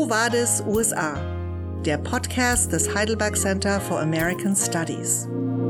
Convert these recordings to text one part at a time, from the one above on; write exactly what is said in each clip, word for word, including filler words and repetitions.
Quo Vadis U S A, der Podcast des Heidelberg Center for American Studies.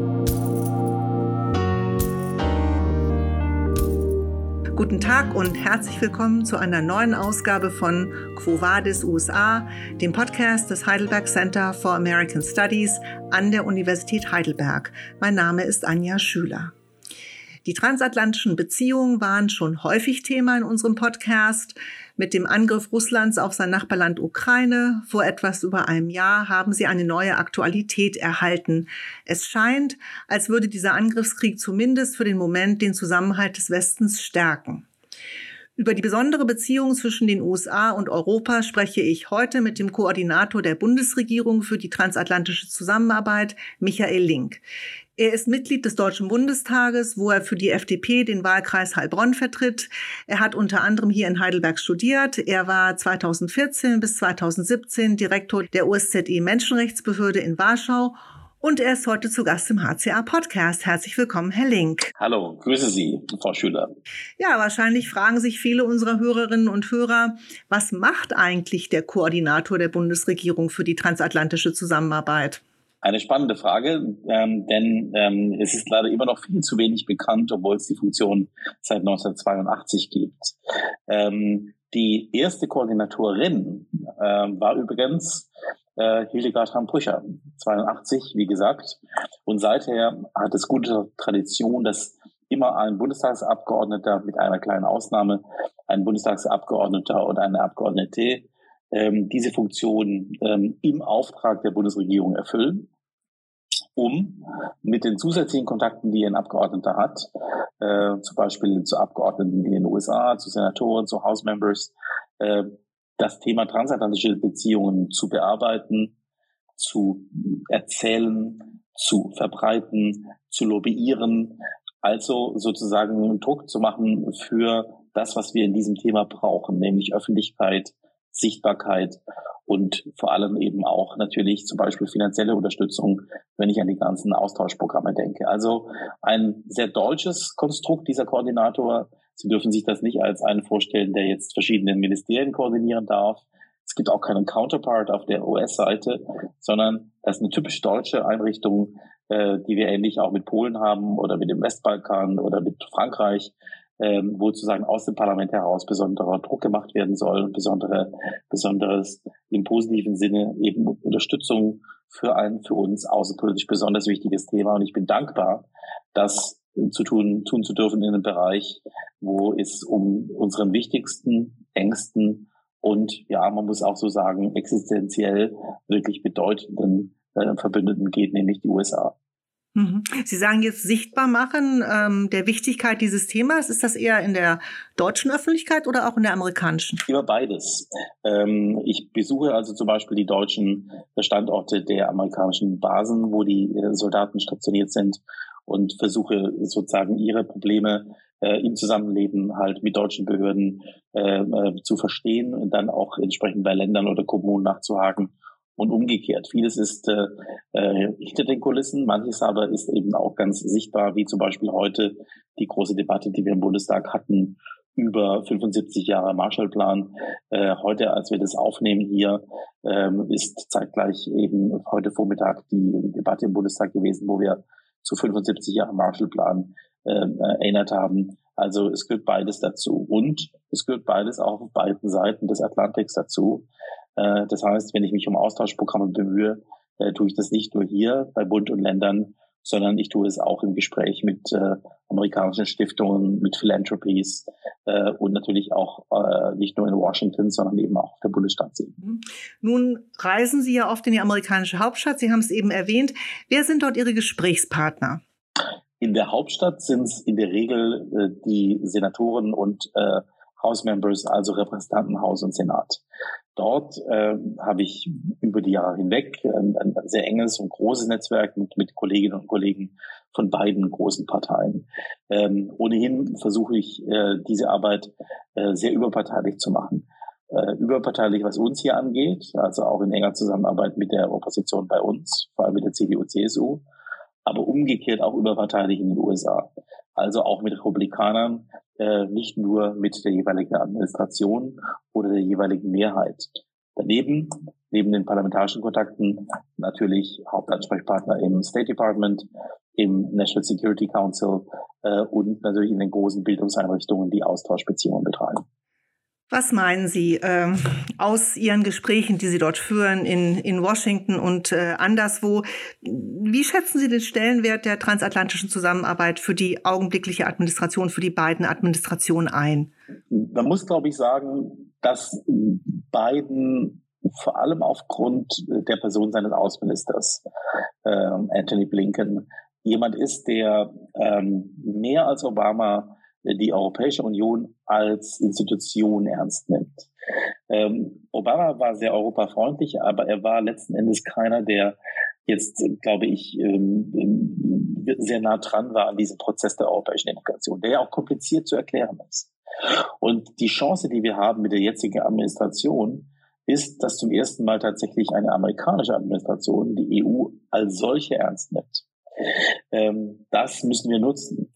Guten Tag und herzlich willkommen zu einer neuen Ausgabe von Quo Vadis U S A, dem Podcast des Heidelberg Center for American Studies an der Universität Heidelberg. Mein Name ist Anja Schüler. Die transatlantischen Beziehungen waren schon häufig Thema in unserem Podcast. Mit dem Angriff Russlands auf sein Nachbarland Ukraine vor etwas über einem Jahr haben sie eine neue Aktualität erhalten. Es scheint, als würde dieser Angriffskrieg zumindest für den Moment den Zusammenhalt des Westens stärken. Über die besondere Beziehung zwischen den U S A und Europa spreche ich heute mit dem Koordinator der Bundesregierung für die transatlantische Zusammenarbeit, Michael Link. Er ist Mitglied des Deutschen Bundestages, wo er für die F D P den Wahlkreis Heilbronn vertritt. Er hat unter anderem hier in Heidelberg studiert. Er war zweitausendvierzehn bis zweitausendsiebzehn Direktor der O S Z E-Menschenrechtsbehörde in Warschau. Und er ist heute zu Gast im H C A-Podcast. Herzlich willkommen, Herr Link. Hallo, grüße Sie, Frau Schüler. Ja, wahrscheinlich fragen sich viele unserer Hörerinnen und Hörer, was macht eigentlich der Koordinator der Bundesregierung für die transatlantische Zusammenarbeit? Eine spannende Frage, ähm, denn ähm, es ist leider immer noch viel zu wenig bekannt, obwohl es die Funktion seit neunzehnhundertzweiundachtzig gibt. Ähm, die erste Koordinatorin äh, war übrigens äh, Hildegard Hamm-Brücher, zweiundachtzig, wie gesagt. Und seither hat es gute Tradition, dass immer ein Bundestagsabgeordneter, mit einer kleinen Ausnahme, ein Bundestagsabgeordneter und eine Abgeordnete, ähm, diese Funktion ähm, im Auftrag der Bundesregierung erfüllen, um mit den zusätzlichen Kontakten, die ein Abgeordneter hat, äh, zum Beispiel zu Abgeordneten in den U S A, zu Senatoren, zu House Members, äh, das Thema transatlantische Beziehungen zu bearbeiten, zu erzählen, zu verbreiten, zu lobbyieren, also sozusagen Druck zu machen für das, was wir in diesem Thema brauchen, nämlich Öffentlichkeit, Sichtbarkeit und vor allem eben auch natürlich zum Beispiel finanzielle Unterstützung, wenn ich an die ganzen Austauschprogramme denke. Also ein sehr deutsches Konstrukt, dieser Koordinator. Sie dürfen sich das nicht als einen vorstellen, der jetzt verschiedene Ministerien koordinieren darf. Es gibt auch keinen Counterpart auf der U S-Seite, sondern das ist eine typisch deutsche Einrichtung, äh, die wir ähnlich auch mit Polen haben oder mit dem Westbalkan oder mit Frankreich, ähm, wo sozusagen aus dem Parlament heraus besonderer Druck gemacht werden soll, besondere, besonderes im positiven Sinne eben Unterstützung für ein für uns außenpolitisch besonders wichtiges Thema. Und ich bin dankbar, das zu tun, tun zu dürfen in einem Bereich, wo es um unseren wichtigsten, engsten und, ja, man muss auch so sagen, existenziell wirklich bedeutenden äh, Verbündeten geht, nämlich die U S A. Sie sagen jetzt sichtbar machen ähm, der Wichtigkeit dieses Themas. Ist das eher in der deutschen Öffentlichkeit oder auch in der amerikanischen? Immer beides. Ähm, ich besuche also zum Beispiel die deutschen Standorte der amerikanischen Basen, wo die äh, Soldaten stationiert sind und versuche sozusagen ihre Probleme äh, im Zusammenleben halt mit deutschen Behörden äh, äh, zu verstehen und dann auch entsprechend bei Ländern oder Kommunen nachzuhaken. Und umgekehrt. Vieles ist äh, äh, hinter den Kulissen, manches aber ist eben auch ganz sichtbar, wie zum Beispiel heute die große Debatte, die wir im Bundestag hatten über fünfundsiebzig Jahre Marshallplan. Äh, heute, als wir das aufnehmen hier, ähm, ist zeitgleich eben heute Vormittag die Debatte im Bundestag gewesen, wo wir zu fünfundsiebzig Jahren Marshallplan äh, erinnert haben. Also es gehört beides dazu. Und es gehört beides auch auf beiden Seiten des Atlantiks dazu. Das heißt, wenn ich mich um Austauschprogramme bemühe, äh, tue ich das nicht nur hier bei Bund und Ländern, sondern ich tue es auch im Gespräch mit äh, amerikanischen Stiftungen, mit Philanthropies äh, und natürlich auch äh, nicht nur in Washington, sondern eben auch auf der Bundesstaatsebene. Nun reisen Sie ja oft in die amerikanische Hauptstadt. Sie haben es eben erwähnt. Wer sind dort Ihre Gesprächspartner? In der Hauptstadt sind es in der Regel äh, die Senatoren und äh, House Members, also Repräsentantenhaus und Senat. Dort äh, habe ich über die Jahre hinweg ein, ein sehr enges und großes Netzwerk mit, mit Kolleginnen und Kollegen von beiden großen Parteien. Ähm, ohnehin versuche ich, äh, diese Arbeit äh, sehr überparteilich zu machen. Äh, überparteilich, was uns hier angeht, also auch in enger Zusammenarbeit mit der Opposition bei uns, vor allem mit der C D U, C S U, aber umgekehrt auch überparteilich in den U S A. Also auch mit Republikanern, äh, nicht nur mit der jeweiligen Administration oder der jeweiligen Mehrheit. Daneben, neben den parlamentarischen Kontakten, natürlich Hauptansprechpartner im State Department, im National Security Council äh, und natürlich in den großen Bildungseinrichtungen, die Austauschbeziehungen betreiben. Was meinen Sie äh, aus Ihren Gesprächen, die Sie dort führen in, in Washington und äh, anderswo? Wie schätzen Sie den Stellenwert der transatlantischen Zusammenarbeit für die augenblickliche Administration, für die beiden Administrationen ein? Man muss, glaube ich, sagen, dass Biden vor allem aufgrund der Person seines Außenministers, äh, Anthony Blinken, jemand ist, der ähm, mehr als Obama die Europäische Union als Institution ernst nimmt. Ähm, Obama war sehr europafreundlich, aber er war letzten Endes keiner, der jetzt, glaube ich, ähm, sehr nah dran war an diesem Prozess der europäischen Integration, der ja auch kompliziert zu erklären ist. Und die Chance, die wir haben mit der jetzigen Administration, ist, dass zum ersten Mal tatsächlich eine amerikanische Administration die E U als solche ernst nimmt. Ähm, das müssen wir nutzen.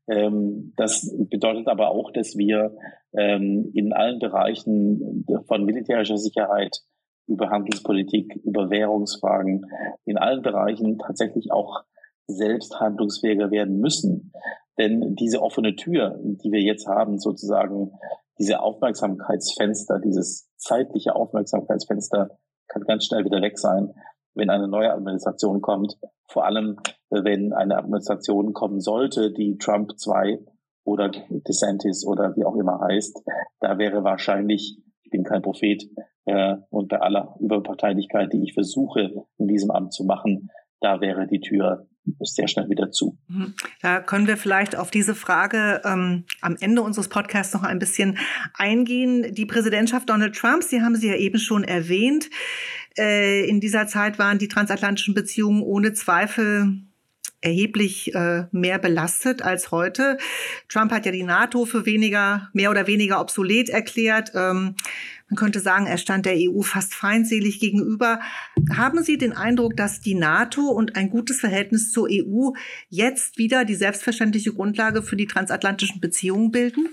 Ähm, das bedeutet aber auch, dass wir ähm, in allen Bereichen von militärischer Sicherheit über Handelspolitik, über Währungsfragen, in allen Bereichen tatsächlich auch selbst handlungsfähiger werden müssen. Denn diese offene Tür, die wir jetzt haben, sozusagen diese Aufmerksamkeitsfenster, dieses zeitliche Aufmerksamkeitsfenster kann ganz schnell wieder weg sein, wenn eine neue Administration kommt. Vor allem, wenn eine Administration kommen sollte, die Trump zwei oder DeSantis oder wie auch immer heißt, da wäre wahrscheinlich, ich bin kein Prophet, äh, und bei aller Überparteilichkeit, die ich versuche in diesem Amt zu machen, da wäre die Tür sehr schnell wieder zu. Da können wir vielleicht auf diese Frage ähm, am Ende unseres Podcasts noch ein bisschen eingehen. Die Präsidentschaft Donald Trumps, die haben Sie ja eben schon erwähnt. Äh, in dieser Zeit waren die transatlantischen Beziehungen ohne Zweifel erheblich äh, mehr belastet als heute. Trump hat ja die NATO für weniger, mehr oder weniger obsolet erklärt. Ähm, man könnte sagen, er stand der E U fast feindselig gegenüber. Haben Sie den Eindruck, dass die NATO und ein gutes Verhältnis zur E U jetzt wieder die selbstverständliche Grundlage für die transatlantischen Beziehungen bilden?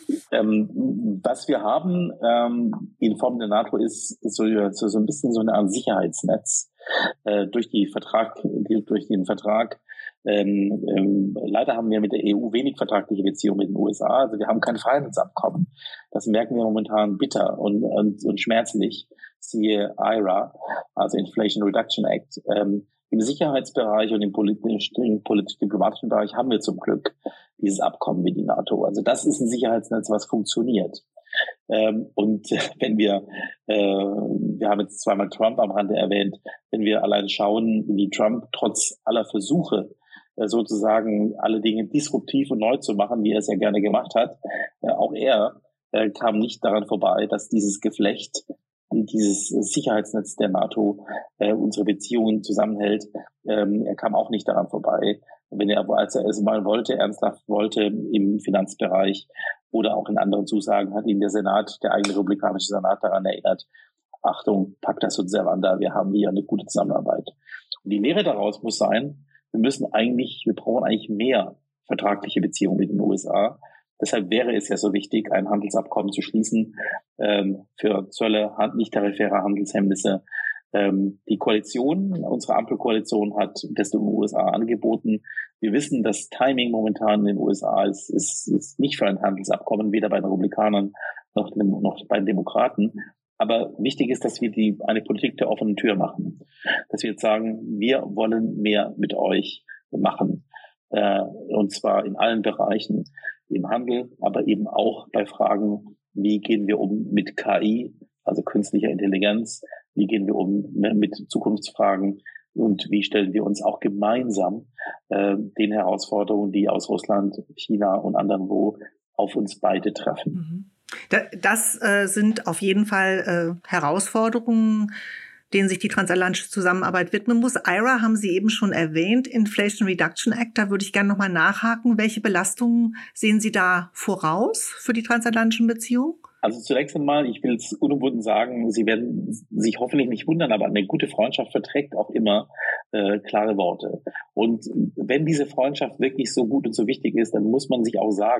Ähm, was wir haben ähm, in Form der NATO ist so, so, so ein bisschen so eine Art Sicherheitsnetz äh, durch die Vertrag, die, durch den Vertrag. Ähm, ähm, leider haben wir mit der E U wenig vertragliche Beziehungen mit den U S A. Also wir haben kein Freihandelsabkommen. Das merken wir momentan bitter und, und, und schmerzlich. Siehe I R A, also Inflation Reduction Act. Ähm, Im Sicherheitsbereich und im politisch-diplomatischen politisch Bereich haben wir zum Glück dieses Abkommen mit die NATO. Also das ist ein Sicherheitsnetz, was funktioniert. Ähm, und wenn wir, äh, wir haben jetzt zweimal Trump am Rande erwähnt, wenn wir allein schauen, wie Trump trotz aller Versuche, äh, sozusagen alle Dinge disruptiv und neu zu machen, wie er es ja gerne gemacht hat, äh, auch er äh, kam nicht daran vorbei, dass dieses Geflecht, dieses Sicherheitsnetz der NATO äh, unsere Beziehungen zusammenhält. Ähm, er kam auch nicht daran vorbei. Wenn er, als er es mal wollte, ernsthaft wollte im Finanzbereich oder auch in anderen Zusagen, hat ihn der Senat, der eigene republikanische Senat daran erinnert, Achtung, Pacta sunt servanda, wir haben hier eine gute Zusammenarbeit. Und die Lehre daraus muss sein, wir müssen eigentlich, wir brauchen eigentlich mehr vertragliche Beziehungen mit den U S A. Deshalb wäre es ja so wichtig, ein Handelsabkommen zu schließen ähm, für Zölle, nicht-tarifäre Handelshemmnisse. Ähm, die Koalition, unsere Ampelkoalition hat das den U S A angeboten. Wir wissen, das Timing momentan in den U S A ist, ist, ist nicht für ein Handelsabkommen, weder bei den Republikanern noch, noch bei den Demokraten. Aber wichtig ist, dass wir die, eine Politik der offenen Tür machen. Dass wir jetzt sagen, wir wollen mehr mit euch machen. Äh, und zwar in allen Bereichen. Im Handel, aber eben auch bei Fragen, wie gehen wir um mit K I, also künstlicher Intelligenz, wie gehen wir um mit Zukunftsfragen und wie stellen wir uns auch gemeinsam äh, den Herausforderungen, die aus Russland, China und anderen wo auf uns beide treffen. Das äh, sind auf jeden Fall äh, Herausforderungen, denen sich die transatlantische Zusammenarbeit widmen muss. I R A haben Sie eben schon erwähnt, Inflation Reduction Act, da würde ich gerne nochmal nachhaken. Welche Belastungen sehen Sie da voraus für die transatlantischen Beziehungen? Also zunächst einmal, ich will es unumwunden sagen, Sie werden sich hoffentlich nicht wundern, aber eine gute Freundschaft verträgt auch immer äh, klare Worte. Und wenn diese Freundschaft wirklich so gut und so wichtig ist, dann muss man sich auch sagen,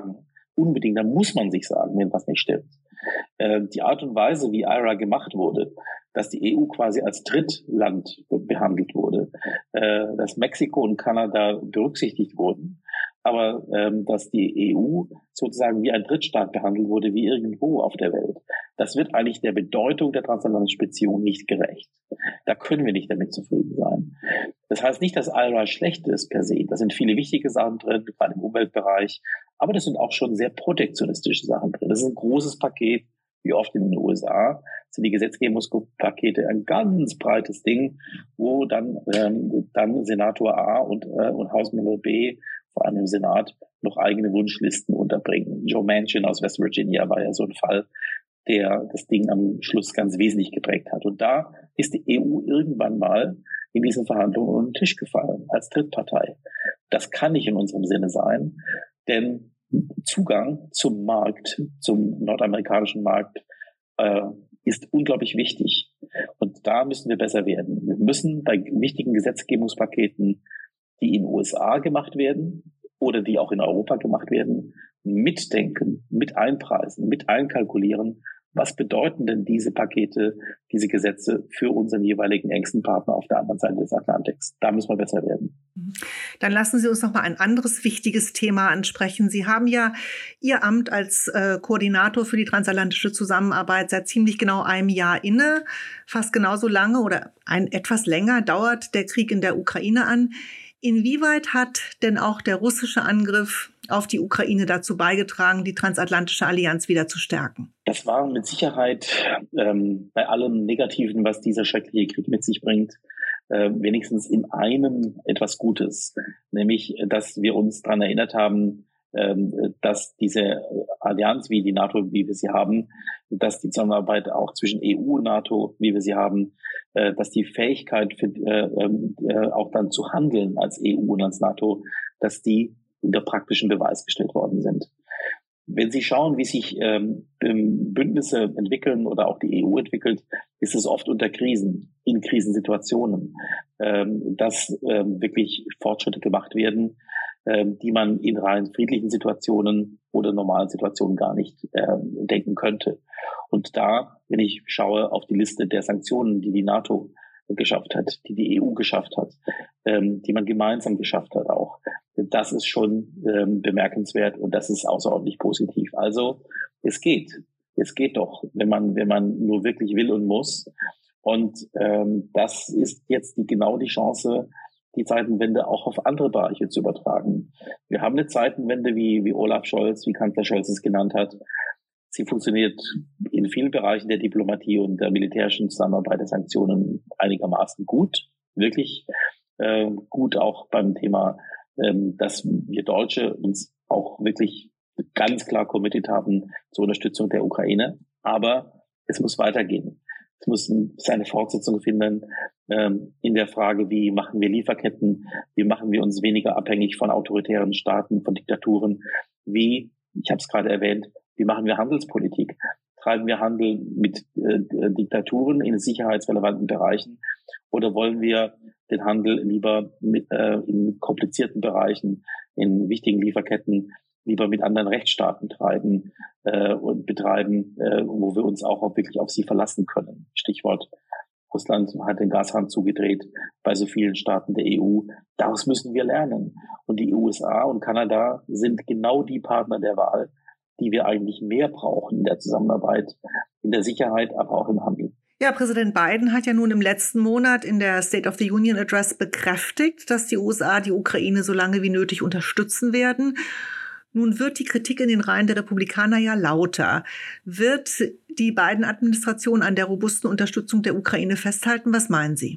unbedingt, da muss man sich sagen, wenn was nicht stimmt. Äh, die Art und Weise, wie I R A gemacht wurde, dass die E U quasi als Drittland behandelt wurde, äh, dass Mexiko und Kanada berücksichtigt wurden, aber ähm, dass die E U sozusagen wie ein Drittstaat behandelt wurde, wie irgendwo auf der Welt. Das wird eigentlich der Bedeutung der transatlantischen Beziehung nicht gerecht. Da können wir nicht damit zufrieden sein. Das heißt nicht, dass I R A schlecht ist per se. Da sind viele wichtige Sachen drin, gerade im Umweltbereich, aber das sind auch schon sehr protektionistische Sachen drin. Das ist ein großes Paket, wie oft in den U S A, sind die Gesetzgebungspakete ein ganz breites Ding, wo dann ähm, dann Senator A und, äh, und Hausmember B, vor allem im Senat, noch eigene Wunschlisten unterbringen. Joe Manchin aus West Virginia war ja so ein Fall, der das Ding am Schluss ganz wesentlich geprägt hat. Und da ist die E U irgendwann mal in diesen Verhandlungen unter den Tisch gefallen, als Drittpartei. Das kann nicht in unserem Sinne sein, denn Zugang zum Markt, zum nordamerikanischen Markt, äh, ist unglaublich wichtig. Und da müssen wir besser werden. Wir müssen bei wichtigen Gesetzgebungspaketen, die in den U S A gemacht werden oder die auch in Europa gemacht werden, mitdenken, mit einpreisen, mit einkalkulieren. Was bedeuten denn diese Pakete, diese Gesetze für unseren jeweiligen engsten Partner auf der anderen Seite des Atlantiks? Da müssen wir besser werden. Dann lassen Sie uns noch mal ein anderes wichtiges Thema ansprechen. Sie haben ja Ihr Amt als äh, Koordinator für die transatlantische Zusammenarbeit seit ziemlich genau einem Jahr inne. Fast genauso lange oder ein etwas länger dauert der Krieg in der Ukraine an. Inwieweit hat denn auch der russische Angriff auf die Ukraine dazu beigetragen, die transatlantische Allianz wieder zu stärken? Das war mit Sicherheit ähm, bei allem Negativen, was dieser schreckliche Krieg mit sich bringt, äh, wenigstens in einem etwas Gutes, nämlich, dass wir uns daran erinnert haben, ähm, dass diese Allianz wie die NATO, wie wir sie haben, dass die Zusammenarbeit auch zwischen E U und NATO, wie wir sie haben, äh, dass die Fähigkeit für, äh, äh, auch dann zu handeln als E U und als NATO, dass die unter praktischen Beweis gestellt worden sind. Wenn Sie schauen, wie sich ähm, Bündnisse entwickeln oder auch die E U entwickelt, ist es oft unter Krisen, in Krisensituationen, ähm, dass ähm, wirklich Fortschritte gemacht werden, ähm, die man in rein friedlichen Situationen oder normalen Situationen gar nicht ähm, denken könnte. Und da, wenn ich schaue auf die Liste der Sanktionen, die die NATO geschafft hat, die die E U geschafft hat, ähm, die man gemeinsam geschafft hat auch, das ist schon ähm, bemerkenswert und das ist außerordentlich positiv. Also es geht, es geht doch, wenn man wenn man nur wirklich will und muss. Und ähm, das ist jetzt die, genau die Chance, die Zeitenwende auch auf andere Bereiche zu übertragen. Wir haben eine Zeitenwende, wie wie Olaf Scholz, wie Kanzler Scholz es genannt hat. Sie funktioniert in vielen Bereichen der Diplomatie und der militärischen Zusammenarbeit der Sanktionen einigermaßen gut, wirklich äh, gut auch beim Thema, ähm, dass wir Deutsche uns auch wirklich ganz klar committed haben zur Unterstützung der Ukraine. Aber es muss weitergehen. Es muss seine Fortsetzung finden ähm, in der Frage, wie machen wir Lieferketten, wie machen wir uns weniger abhängig von autoritären Staaten, von Diktaturen, wie, ich habe es gerade erwähnt, wie machen wir Handelspolitik? Treiben wir Handel mit äh, Diktaturen in sicherheitsrelevanten Bereichen oder wollen wir den Handel lieber mit, äh, in komplizierten Bereichen, in wichtigen Lieferketten, lieber mit anderen Rechtsstaaten treiben äh, und betreiben, äh, wo wir uns auch, auch wirklich auf sie verlassen können? Stichwort, Russland hat den Gashahn zugedreht bei so vielen Staaten der E U. Daraus müssen wir lernen. Und die U S A und Kanada sind genau die Partner der Wahl, die wir eigentlich mehr brauchen in der Zusammenarbeit, in der Sicherheit, aber auch im Handel. Ja, Präsident Biden hat ja nun im letzten Monat in der State of the Union Address bekräftigt, dass die U S A die Ukraine so lange wie nötig unterstützen werden. Nun wird die Kritik in den Reihen der Republikaner ja lauter. Wird die Biden-Administration an der robusten Unterstützung der Ukraine festhalten? Was meinen Sie?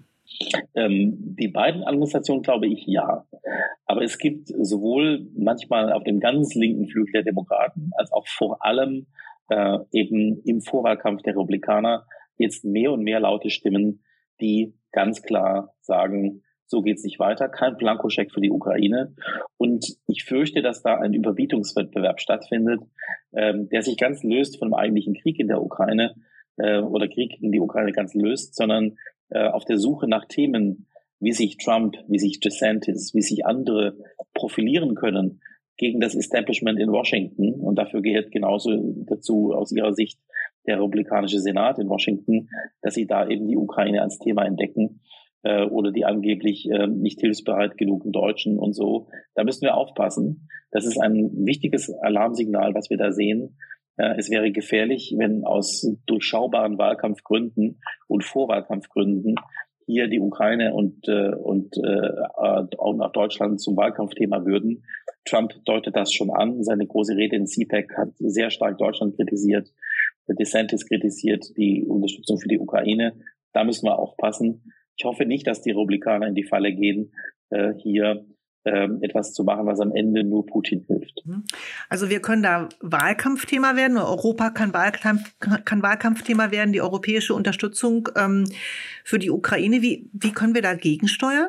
Ähm, die Biden-Administration glaube ich ja. Aber es gibt sowohl manchmal auf dem ganz linken Flügel der Demokraten als auch vor allem äh, eben im Vorwahlkampf der Republikaner jetzt mehr und mehr laute Stimmen, die ganz klar sagen, so geht's nicht weiter, kein Blankoscheck für die Ukraine. Und ich fürchte, dass da ein Überbietungswettbewerb stattfindet, ähm, der sich ganz löst von dem eigentlichen Krieg in der Ukraine äh, oder Krieg in die Ukraine ganz löst, sondern äh, auf der Suche nach Themen, wie sich Trump, wie sich DeSantis, wie sich andere profilieren können, gegen das Establishment in Washington. Und dafür gehört genauso dazu aus ihrer Sicht der republikanische Senat in Washington, dass sie da eben die Ukraine als Thema entdecken äh, oder die angeblich äh, nicht hilfsbereit genugen Deutschen und so. Da müssen wir aufpassen. Das ist ein wichtiges Alarmsignal, was wir da sehen. Äh, es wäre gefährlich, wenn aus durchschaubaren Wahlkampfgründen und Vorwahlkampfgründen hier die Ukraine und äh, und äh, auch nach Deutschland zum Wahlkampfthema würden. Trump deutet das schon an. Seine große Rede in C PAC hat sehr stark Deutschland kritisiert. DeSantis kritisiert die Unterstützung für die Ukraine. Da müssen wir aufpassen. Ich hoffe nicht, dass die Republikaner in die Falle gehen, äh, hier ähm, etwas zu machen, was am Ende nur Putin hilft. Also wir können da Wahlkampfthema werden. Europa kann Wahlkampf, kann Wahlkampfthema werden, die europäische Unterstützung ähm, für die Ukraine. Wie, wie können wir dagegen steuern?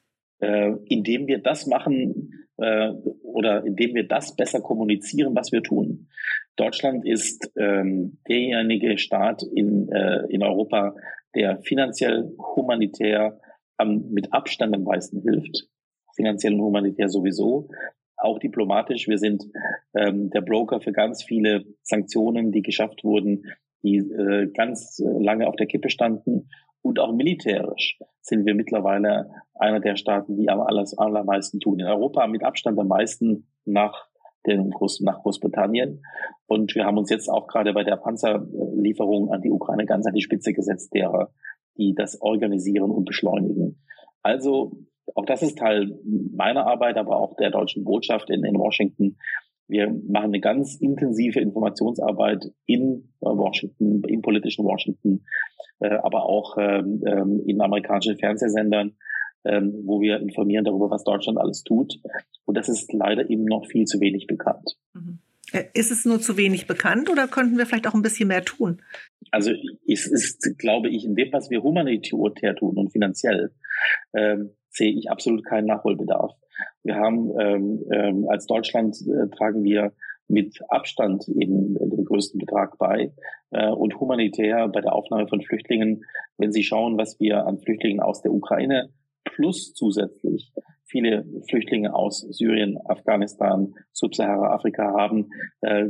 Äh, indem wir das machen äh, oder indem wir das besser kommunizieren, was wir tun. Deutschland ist ähm, derjenige Staat in, äh, in Europa, der finanziell, humanitär am, mit Abstand am meisten hilft. Finanziell und humanitär sowieso, auch diplomatisch. Wir sind ähm, der Broker für ganz viele Sanktionen, die geschafft wurden, die äh, ganz lange auf der Kippe standen. Und auch militärisch sind wir mittlerweile einer der Staaten, die am alles, allermeisten tun. In Europa mit Abstand am meisten nach, den Groß, nach Großbritannien. Und wir haben uns jetzt auch gerade bei der Panzerlieferung an die Ukraine ganz an die Spitze gesetzt, derer, die das organisieren und beschleunigen. Also auch das ist Teil meiner Arbeit, aber auch der deutschen Botschaft in, in Washington. Wir machen eine ganz intensive Informationsarbeit in Washington, im politischen Washington, äh, aber auch ähm, in amerikanischen Fernsehsendern, ähm, wo wir informieren darüber, was Deutschland alles tut. Und das ist leider eben noch viel zu wenig bekannt. Mhm. Ist es nur zu wenig bekannt oder könnten wir vielleicht auch ein bisschen mehr tun? Also es ist, glaube ich, in dem, was wir humanitär tun und finanziell, ähm, sehe ich absolut keinen Nachholbedarf. Wir haben ähm, ähm, als Deutschland äh, tragen wir mit Abstand eben den größten Betrag bei äh, und humanitär bei der Aufnahme von Flüchtlingen, wenn Sie schauen, was wir an Flüchtlingen aus der Ukraine plus zusätzlich viele Flüchtlinge aus Syrien, Afghanistan, Subsahara-Afrika haben, äh,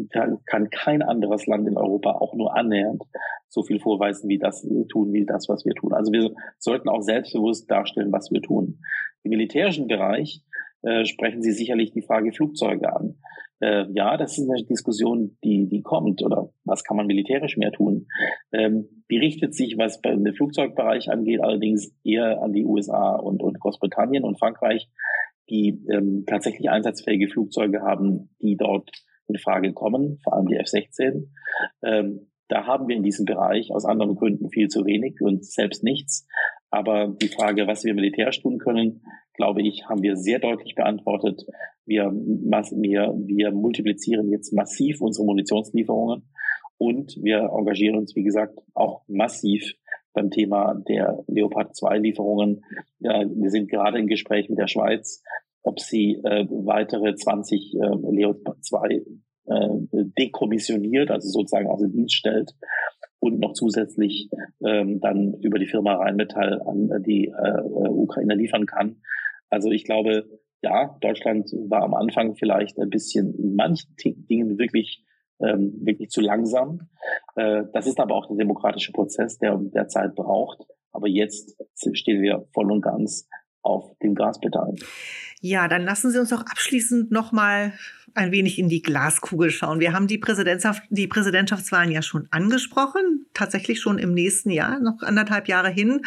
kann kein anderes Land in Europa auch nur annähernd so viel vorweisen, wie das tun, wie das, was wir tun. Also wir sollten auch selbstbewusst darstellen, was wir tun. Im militärischen Bereich äh, sprechen Sie sicherlich die Frage Flugzeuge an. Äh, ja, das ist eine Diskussion, die die kommt. Oder was kann man militärisch mehr tun? Ähm, die richtet sich, was bei dem Flugzeugbereich angeht, allerdings eher an die U S A und, und Großbritannien und Frankreich, die ähm, tatsächlich einsatzfähige Flugzeuge haben, die dort in Frage kommen, vor allem die F sechzehn. Ähm, da haben wir in diesem Bereich aus anderen Gründen viel zu wenig und selbst nichts. Aber die Frage, was wir militärisch tun können, glaube ich, haben wir sehr deutlich beantwortet. Wir, wir, wir multiplizieren jetzt massiv unsere Munitionslieferungen und wir engagieren uns, wie gesagt, auch massiv beim Thema der Leopard zwei Lieferungen. Ja, wir sind gerade im Gespräch mit der Schweiz, ob sie äh, weitere zwanzig äh, Leopard zwei äh, dekommissioniert, also sozusagen außer Dienst stellt und noch zusätzlich ähm, dann über die Firma Rheinmetall an die äh, Ukraine liefern kann. Also ich glaube, ja, Deutschland war am Anfang vielleicht ein bisschen in manchen Dingen wirklich ähm, wirklich zu langsam. Äh, das ist aber auch der demokratische Prozess, der der Zeit braucht. Aber jetzt stehen wir voll und ganz auf dem Gaspedal. Ja, dann lassen Sie uns doch abschließend noch mal ein wenig in die Glaskugel schauen. Wir haben die Präsidentschaft, die Präsidentschaftswahlen ja schon angesprochen, tatsächlich schon im nächsten Jahr, noch anderthalb Jahre hin.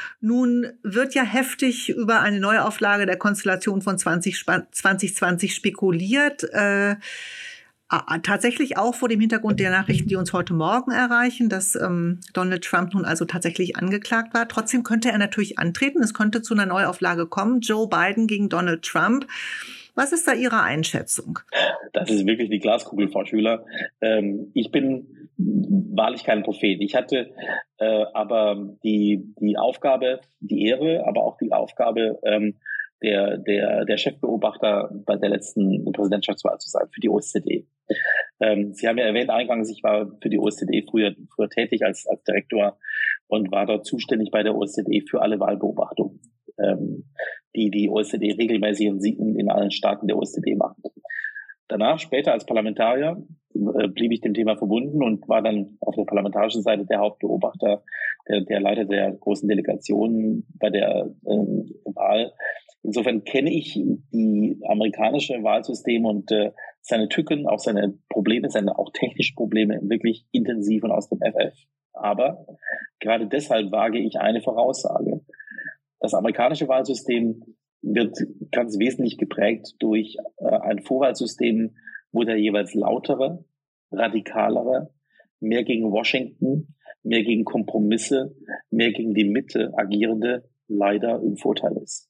Nun wird ja heftig über eine Neuauflage der Konstellation von zwanzig zwanzig spekuliert. Äh, tatsächlich auch vor dem Hintergrund der Nachrichten, die uns heute Morgen erreichen, dass ähm, Donald Trump nun also tatsächlich angeklagt war. Trotzdem könnte er natürlich antreten. Es könnte zu einer Neuauflage kommen. Joe Biden gegen Donald Trump. Was ist da Ihre Einschätzung? Das ist wirklich die Glaskugel, Frau Schüler. Ähm, ich bin wahrlich kein Prophet. Ich hatte äh, aber die die Aufgabe, die Ehre, aber auch die Aufgabe, ähm, der der der Chefbeobachter bei der letzten Präsidentschaftswahl zu sein für die O S Z E. Ähm, Sie haben ja erwähnt eingangs, ich war für die O S Z E früher früher tätig als als Direktor und war dort zuständig bei der O S Z E für alle Wahlbeobachtungen. ähm, die die O E C D regelmäßig in, in allen Staaten der O E C D macht. Danach, später als Parlamentarier, äh, blieb ich dem Thema verbunden und war dann auf der parlamentarischen Seite der Hauptbeobachter, der, der Leiter der großen Delegation bei der ähm, Wahl. Insofern kenne ich die amerikanische Wahlsystem und äh, seine Tücken, auch seine Probleme, seine auch technischen Probleme wirklich intensiv und aus dem F F. Aber gerade deshalb wage ich eine Voraussage. Das amerikanische Wahlsystem wird ganz wesentlich geprägt durch äh, ein Vorwahlsystem, wo der jeweils lautere, radikalere, mehr gegen Washington, mehr gegen Kompromisse, mehr gegen die Mitte agierende leider im Vorteil ist.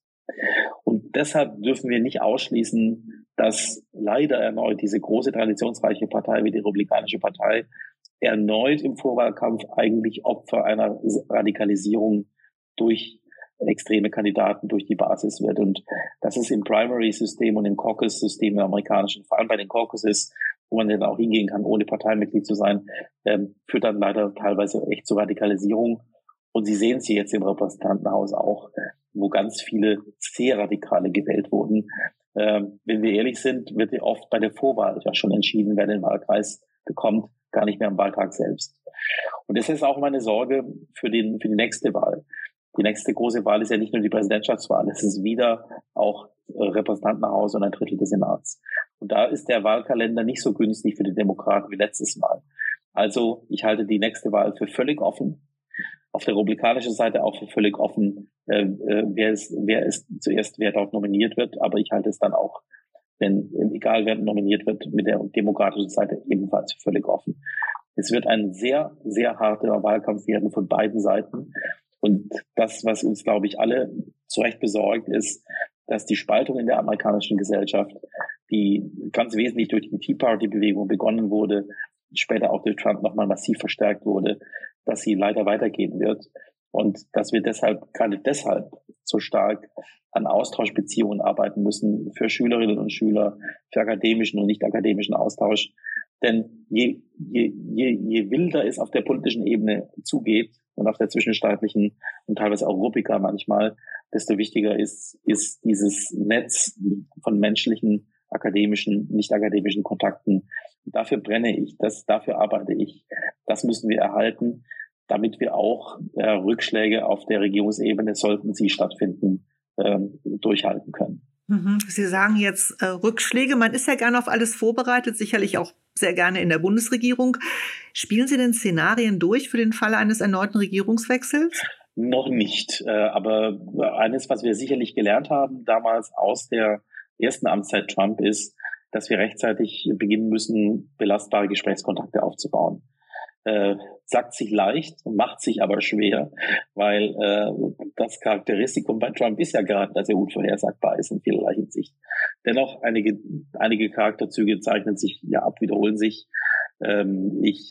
Und deshalb dürfen wir nicht ausschließen, dass leider erneut diese große traditionsreiche Partei wie die Republikanische Partei erneut im Vorwahlkampf eigentlich Opfer einer Radikalisierung durch extreme Kandidaten, durch die Basis wird. Und das ist im Primary-System und im Caucus-System im amerikanischen, vor allem bei den Caucuses, wo man dann auch hingehen kann, ohne Parteimitglied zu sein, ähm, führt dann leider teilweise echt zu Radikalisierung. Und Sie sehen sie jetzt im Repräsentantenhaus auch, wo ganz viele sehr Radikale gewählt wurden. Ähm, wenn wir ehrlich sind, wird ja oft bei der Vorwahl ja schon entschieden, wer den Wahlkreis bekommt, gar nicht mehr am Wahltag selbst. Und das ist auch meine Sorge für den, für die nächste Wahl. Die nächste große Wahl ist ja nicht nur die Präsidentschaftswahl, es ist wieder auch Repräsentantenhaus und ein Drittel des Senats. Und da ist der Wahlkalender nicht so günstig für die Demokraten wie letztes Mal. Also ich halte die nächste Wahl für völlig offen. Auf der republikanischen Seite auch für völlig offen, äh, wer ist, wer ist zuerst, wer dort nominiert wird. Aber ich halte es dann auch, wenn, egal wer nominiert wird, mit der demokratischen Seite ebenfalls für völlig offen. Es wird ein sehr, sehr harter Wahlkampf werden von beiden Seiten. Und das, was uns, glaube ich, alle zu Recht besorgt, ist, dass die Spaltung in der amerikanischen Gesellschaft, die ganz wesentlich durch die Tea Party-Bewegung begonnen wurde, später auch durch Trump nochmal massiv verstärkt wurde, dass sie leider weitergehen wird. Und dass wir deshalb, gerade deshalb, so stark an Austauschbeziehungen arbeiten müssen für Schülerinnen und Schüler, für akademischen und nicht akademischen Austausch. Denn je, je, je, je wilder es auf der politischen Ebene zugeht und auf der zwischenstaatlichen und teilweise auch ruppiger manchmal, desto wichtiger ist, ist dieses Netz von menschlichen, akademischen, nicht akademischen Kontakten. Und dafür brenne ich, das, dafür arbeite ich. Das müssen wir erhalten, damit wir auch äh, Rückschläge auf der Regierungsebene, sollten sie stattfinden, ähm, durchhalten können. Sie sagen jetzt äh, Rückschläge. Man ist ja gerne auf alles vorbereitet, sicherlich auch sehr gerne in der Bundesregierung. Spielen Sie denn Szenarien durch für den Fall eines erneuten Regierungswechsels? Noch nicht. Äh, aber eines, was wir sicherlich gelernt haben damals aus der ersten Amtszeit Trump, ist, dass wir rechtzeitig beginnen müssen, belastbare Gesprächskontakte aufzubauen. Äh, sagt sich leicht, macht sich aber schwer, weil äh, das Charakteristikum bei Trump ist ja gerade, dass er unvorhersagbar ist in vielerlei Hinsicht. Dennoch, einige, einige Charakterzüge zeichnen sich ja ab, wiederholen sich. Ähm, ich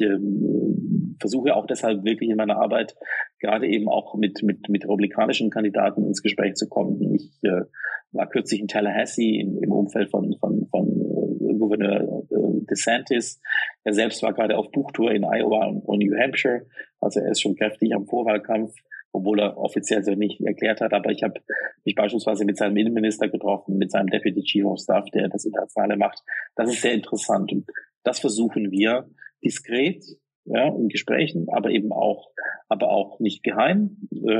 ähm, versuche auch deshalb wirklich in meiner Arbeit gerade eben auch mit, mit, mit republikanischen Kandidaten ins Gespräch zu kommen. Ich äh, war kürzlich in Tallahassee im, im Umfeld von, von, von äh, Gouverneur äh, DeSantis. Er selbst war gerade auf Buchtour in Iowa und, und New Hampshire. Also er ist schon kräftig am Vorwahlkampf, obwohl er offiziell so nicht erklärt hat. Aber ich habe mich beispielsweise mit seinem Innenminister getroffen, mit seinem Deputy Chief of Staff, der das Internationale macht. Das ist sehr interessant. Und das versuchen wir diskret, ja, in Gesprächen, aber eben auch, aber auch nicht geheim.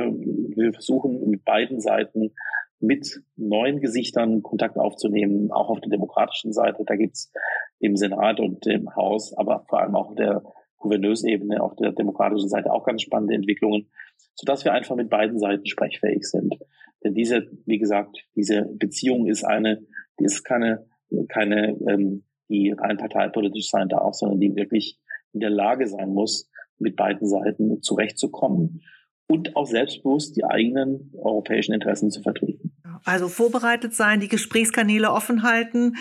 Wir versuchen mit beiden Seiten mit neuen Gesichtern Kontakt aufzunehmen, auch auf der demokratischen Seite. Da gibt's im Senat und im Haus, aber vor allem auch auf der Gouverneursebene, auf der demokratischen Seite auch ganz spannende Entwicklungen, sodass wir einfach mit beiden Seiten sprechfähig sind. Denn diese, wie gesagt, diese Beziehung ist eine, die ist keine, keine, ähm, die rein parteipolitisch sein darf, sondern die wirklich in der Lage sein muss, mit beiden Seiten zurechtzukommen und auch selbstbewusst die eigenen europäischen Interessen zu vertreten. Also vorbereitet sein, die Gesprächskanäle offen halten.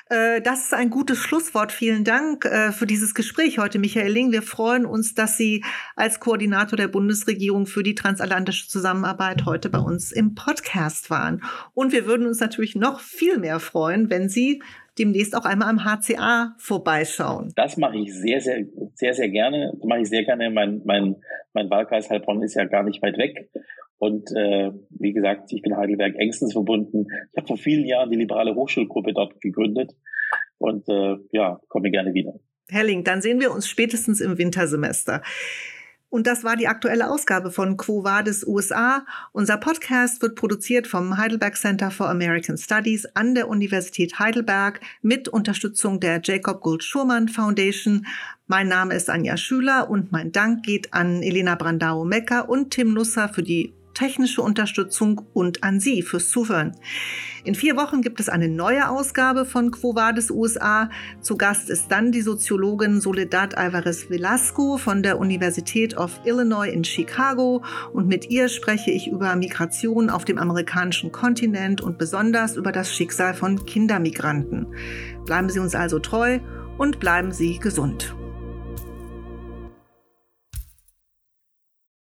Das ist ein gutes Schlusswort. Vielen Dank für dieses Gespräch heute, Michael Ling. Wir freuen uns, dass Sie als Koordinator der Bundesregierung für die transatlantische Zusammenarbeit heute bei uns im Podcast waren. Und wir würden uns natürlich noch viel mehr freuen, wenn Sie demnächst auch einmal am H C A vorbeischauen. Das mache ich sehr, sehr, sehr, sehr gerne. Das mache ich sehr gerne. Mein, mein, mein Wahlkreis Heilbronn ist ja gar nicht weit weg. Und äh, wie gesagt, ich bin Heidelberg engstens verbunden. Ich habe vor vielen Jahren die liberale Hochschulgruppe dort gegründet und äh, ja, komme gerne wieder. Herr Link, dann sehen wir uns spätestens im Wintersemester. Und das war die aktuelle Ausgabe von Quo Vadis U S A. Unser Podcast wird produziert vom Heidelberg Center for American Studies an der Universität Heidelberg mit Unterstützung der Jacob Gould Schurman Foundation. Mein Name ist Anja Schüler und mein Dank geht an Elena Brandao-Mecker und Tim Nusser für die technische Unterstützung und an Sie fürs Zuhören. In vier Wochen gibt es eine neue Ausgabe von Quo Vadis U S A. Zu Gast ist dann die Soziologin Soledad Alvarez Velasco von der University of Illinois in Chicago und mit ihr spreche ich über Migration auf dem amerikanischen Kontinent und besonders über das Schicksal von Kindermigranten. Bleiben Sie uns also treu und bleiben Sie gesund.